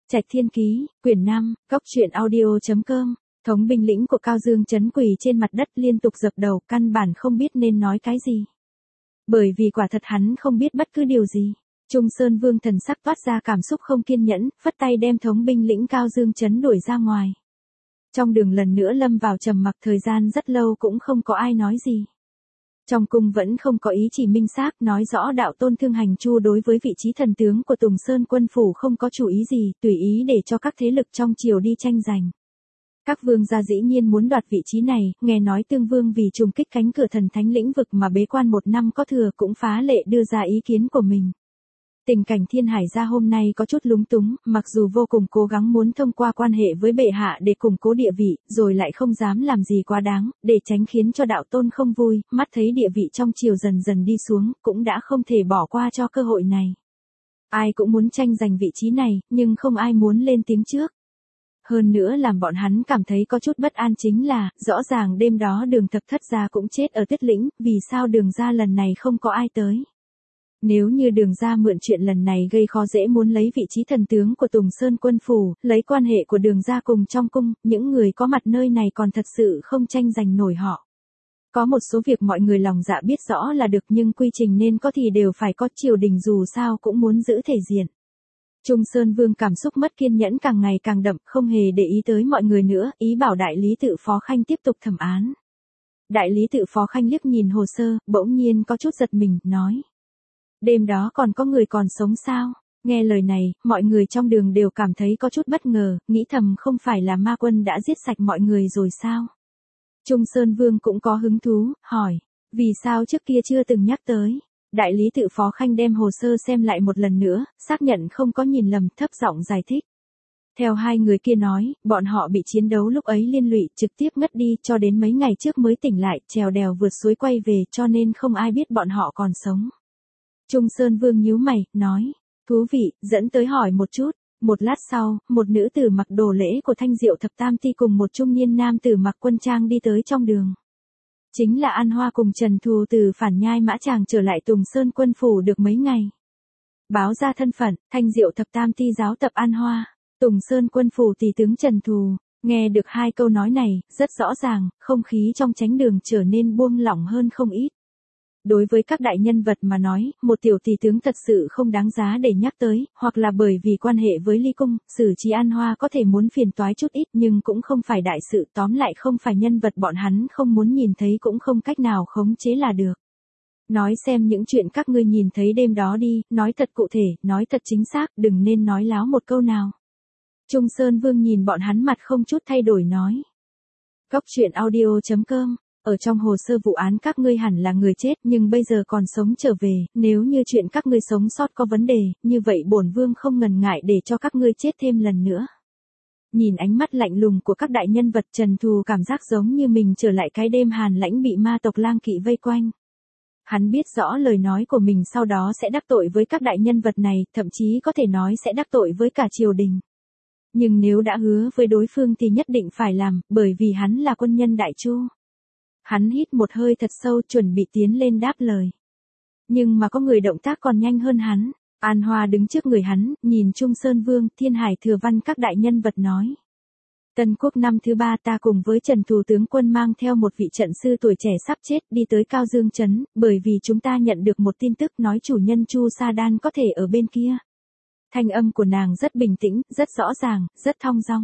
Trạch Thiên Ký, quyển 5, góc truyện audio.com. Thống binh lĩnh của Cao Dương trấn quỳ trên mặt đất liên tục dập đầu, căn bản không biết nên nói cái gì. Bởi vì quả thật hắn không biết bất cứ điều gì. Trung Sơn Vương thần sắc toát ra cảm xúc không kiên nhẫn, phất tay đem thống binh lĩnh Cao Dương trấn đuổi ra ngoài. Trong đường lần nữa lâm vào trầm mặc, thời gian rất lâu cũng không có ai nói gì. Trong cung vẫn không có ý chỉ minh xác nói rõ đạo tôn Thương Hành Chu đối với vị trí thần tướng của Tùng Sơn quân phủ không có chủ ý gì, tùy ý để cho các thế lực trong triều đi tranh giành. Các vương gia dĩ nhiên muốn đoạt vị trí này, nghe nói Tương Vương vì trùng kích cánh cửa thần thánh lĩnh vực mà bế quan 1 năm có thừa cũng phá lệ đưa ra ý kiến của mình. Tình cảnh Thiên Hải gia hôm nay có chút lúng túng, mặc dù vô cùng cố gắng muốn thông qua quan hệ với bệ hạ để củng cố địa vị, rồi lại không dám làm gì quá đáng, để tránh khiến cho đạo tôn không vui, mắt thấy địa vị trong triều dần dần đi xuống, cũng đã không thể bỏ qua cho cơ hội này. Ai cũng muốn tranh giành vị trí này, nhưng không ai muốn lên tiếng trước. Hơn nữa làm bọn hắn cảm thấy có chút bất an chính là, rõ ràng đêm đó Đường Thập Thất gia cũng chết ở Tuyết Lĩnh, vì sao Đường gia lần này không có ai tới. Nếu như Đường gia mượn chuyện lần này gây khó dễ muốn lấy vị trí thần tướng của Tùng Sơn quân phủ, lấy quan hệ của Đường gia cùng trong cung, những người có mặt nơi này còn thật sự không tranh giành nổi họ. Có một số việc mọi người lòng dạ biết rõ là được, nhưng quy trình nên có thì đều phải có, triều đình dù sao cũng muốn giữ thể diện. Trung Sơn Vương cảm xúc mất kiên nhẫn càng ngày càng đậm, không hề để ý tới mọi người nữa, ý bảo đại lý tự Phó Khanh tiếp tục thẩm án. Đại lý tự Phó Khanh liếc nhìn hồ sơ, bỗng nhiên có chút giật mình, nói. Đêm đó còn có người còn sống sao? Nghe lời này, mọi người trong đường đều cảm thấy có chút bất ngờ, nghĩ thầm không phải là ma quân đã giết sạch mọi người rồi sao? Trung Sơn Vương cũng có hứng thú, hỏi, vì sao trước kia chưa từng nhắc tới? Đại lý tự Phó Khanh đem hồ sơ xem lại một lần nữa, xác nhận không có nhìn lầm, thấp giọng giải thích. Theo hai người kia nói, bọn họ bị chiến đấu lúc ấy liên lụy, trực tiếp ngất đi, cho đến mấy ngày trước mới tỉnh lại, trèo đèo vượt suối quay về, cho nên không ai biết bọn họ còn sống. Trung Sơn Vương nhíu mày, nói, thú vị, dẫn tới hỏi một chút. Một lát sau, một nữ tử mặc đồ lễ của Thanh Diệu Thập Tam Ti cùng một trung niên nam tử mặc quân trang đi tới trong đường. Chính là An Hoa cùng Trần Thù từ Phản Nhai Mã Tràng trở lại Tùng Sơn quân phủ được mấy ngày. Báo ra thân phận, Thanh Diệu Thập Tam Ti giáo tập An Hoa, Tùng Sơn quân phủ tỷ tướng Trần Thù. Nghe được hai câu nói này, rất rõ ràng, không khí trong chánh đường trở nên buông lỏng hơn không ít. Đối với các đại nhân vật mà nói, một tiểu tỷ tướng thật sự không đáng giá để nhắc tới, hoặc là bởi vì quan hệ với Ly Cung, xử trí An Hoa có thể muốn phiền toái chút ít nhưng cũng không phải đại sự, tóm lại không phải nhân vật bọn hắn không muốn nhìn thấy cũng không cách nào khống chế là được. Nói xem những chuyện các ngươi nhìn thấy đêm đó đi, nói thật cụ thể, nói thật chính xác, đừng nên nói láo một câu nào. Trung Sơn Vương nhìn bọn hắn mặt không chút thay đổi nói. Góc truyện audio.com. Ở trong hồ sơ vụ án các ngươi hẳn là người chết nhưng bây giờ còn sống trở về, nếu như chuyện các ngươi sống sót có vấn đề, như vậy bổn vương không ngần ngại để cho các ngươi chết thêm lần nữa. Nhìn ánh mắt lạnh lùng của các đại nhân vật, Trần Thù cảm giác giống như mình trở lại cái đêm hàn lãnh bị ma tộc lang kỵ vây quanh. Hắn biết rõ lời nói của mình sau đó sẽ đắc tội với các đại nhân vật này, thậm chí có thể nói sẽ đắc tội với cả triều đình. Nhưng nếu đã hứa với đối phương thì nhất định phải làm, bởi vì hắn là quân nhân Đại Chu. Hắn hít một hơi thật sâu chuẩn bị tiến lên đáp lời. Nhưng mà có người động tác còn nhanh hơn hắn. An Hoa đứng trước người hắn, nhìn Trung Sơn Vương, Thiên Hải Thừa Văn các đại nhân vật nói. Tân Quốc năm thứ 3 ta cùng với Trần Thù tướng quân mang theo một vị trận sư tuổi trẻ sắp chết đi tới Cao Dương Trấn, bởi vì chúng ta nhận được một tin tức nói chủ nhân Chu Sa Đan có thể ở bên kia. Thanh âm của nàng rất bình tĩnh, rất rõ ràng, rất thong dong.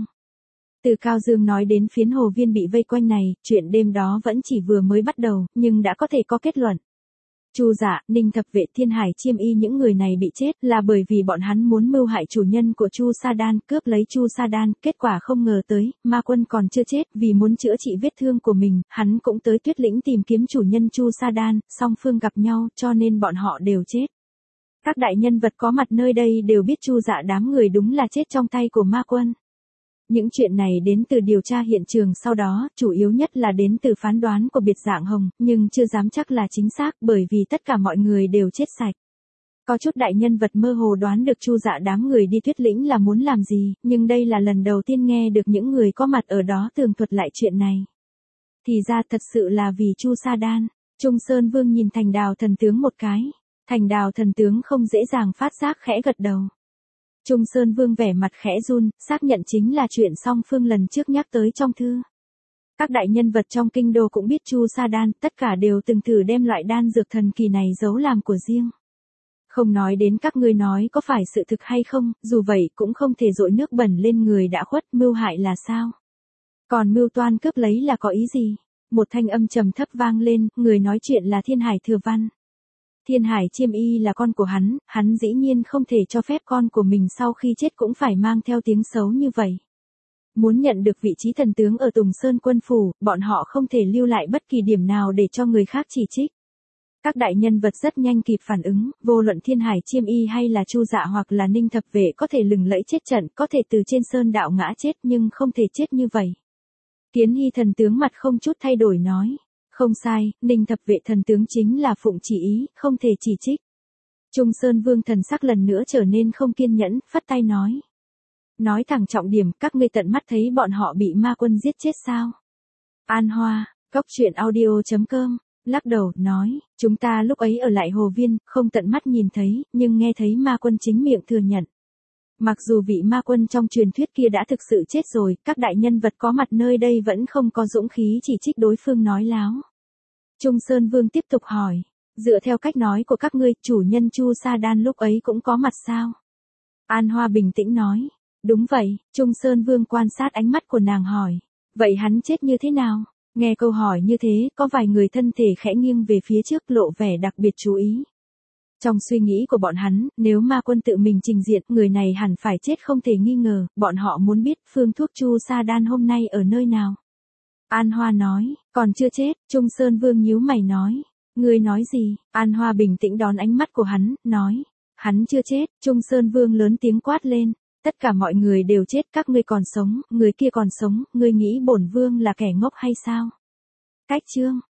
Từ Cao Dương nói đến phiến hồ viên bị vây quanh này, chuyện đêm đó vẫn chỉ vừa mới bắt đầu, nhưng đã có thể có kết luận. Chu Dạ, Ninh Thập Vệ, Thiên Hải Chiêm Y những người này bị chết là bởi vì bọn hắn muốn mưu hại chủ nhân của Chu Sa Đan, cướp lấy Chu Sa Đan, kết quả không ngờ tới, ma quân còn chưa chết, vì muốn chữa trị vết thương của mình, hắn cũng tới Tuyết Lĩnh tìm kiếm chủ nhân Chu Sa Đan, song phương gặp nhau, cho nên bọn họ đều chết. Các đại nhân vật có mặt nơi đây đều biết Chu Dạ đám người đúng là chết trong tay của ma quân. Những chuyện này đến từ điều tra hiện trường sau đó, chủ yếu nhất là đến từ phán đoán của Biệt Dạng Hồng, nhưng chưa dám chắc là chính xác bởi vì tất cả mọi người đều chết sạch. Có chút đại nhân vật mơ hồ đoán được Chu Dạ đám người đi Tuyết Lĩnh là muốn làm gì, nhưng đây là lần đầu tiên nghe được những người có mặt ở đó tường thuật lại chuyện này. Thì ra thật sự là vì Chu Sa Đan. Trung Sơn Vương nhìn Thành Đào thần tướng một cái. Thành Đào thần tướng không dễ dàng phát giác khẽ gật đầu. Trung Sơn Vương vẻ mặt khẽ run, xác nhận chính là chuyện song phương lần trước nhắc tới trong thư. Các đại nhân vật trong kinh đô cũng biết Chu Sa Đan, tất cả đều từng thử đem loại đan dược thần kỳ này giấu làm của riêng. Không nói đến các ngươi nói có phải sự thực hay không, dù vậy cũng không thể dội nước bẩn lên người đã khuất, mưu hại là sao? Còn mưu toan cướp lấy là có ý gì? Một thanh âm trầm thấp vang lên, người nói chuyện là Thiên Hải Thừa Văn. Thiên Hải Chiêm Y là con của hắn dĩ nhiên không thể cho phép con của mình sau khi chết cũng phải mang theo tiếng xấu như vậy. Muốn nhận được vị trí thần tướng ở Tùng Sơn quân phủ, bọn họ không thể lưu lại bất kỳ điểm nào để cho người khác chỉ trích. Các đại nhân vật rất nhanh kịp phản ứng, vô luận Thiên Hải Chiêm Y hay là Chu Dạ hoặc là Ninh Thập Vệ có thể lừng lẫy chết trận, có thể từ trên sơn đạo ngã chết nhưng không thể chết như vậy. Kiến Hy thần tướng mặt không chút thay đổi nói. Không sai, Ninh Thập Vệ thần tướng chính là phụng chỉ ý, không thể chỉ trích. Trung Sơn Vương thần sắc lần nữa trở nên không kiên nhẫn, phất tay nói. Nói thẳng trọng điểm, các ngươi tận mắt thấy bọn họ bị ma quân giết chết sao? An Hoa, Cốc Truyện Audio.com, lắc đầu, nói, chúng ta lúc ấy ở lại Hồ Viên, không tận mắt nhìn thấy, nhưng nghe thấy ma quân chính miệng thừa nhận. Mặc dù vị ma quân trong truyền thuyết kia đã thực sự chết rồi, các đại nhân vật có mặt nơi đây vẫn không có dũng khí chỉ trích đối phương nói láo. Trung Sơn Vương tiếp tục hỏi, dựa theo cách nói của các ngươi, chủ nhân Chu Sa Đan lúc ấy cũng có mặt sao? An Hoa bình tĩnh nói, đúng vậy. Trung Sơn Vương quan sát ánh mắt của nàng hỏi, vậy hắn chết như thế nào? Nghe câu hỏi như thế, có vài người thân thể khẽ nghiêng về phía trước lộ vẻ đặc biệt chú ý. Trong suy nghĩ của bọn hắn, nếu ma quân tự mình trình diện, người này hẳn phải chết không thể nghi ngờ, bọn họ muốn biết phương thuốc Chu Sa Đan hôm nay ở nơi nào. An Hoa nói, còn chưa chết. Trung Sơn Vương nhíu mày nói, ngươi nói gì? An Hoa bình tĩnh đón ánh mắt của hắn, nói, hắn chưa chết. Trung Sơn Vương lớn tiếng quát lên, tất cả mọi người đều chết, các ngươi còn sống, người kia còn sống, ngươi nghĩ bổn vương là kẻ ngốc hay sao? Cách chương